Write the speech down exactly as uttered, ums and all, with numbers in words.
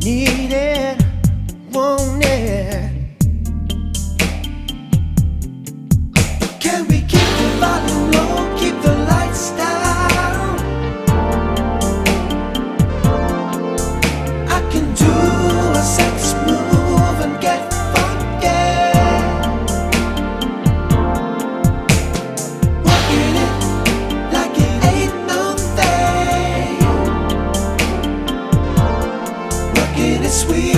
Need it, want it. Can we keep the volume low, keep the lights down? I can do a sex move and get funky. Working it like it ain't no thing. Working it sweet.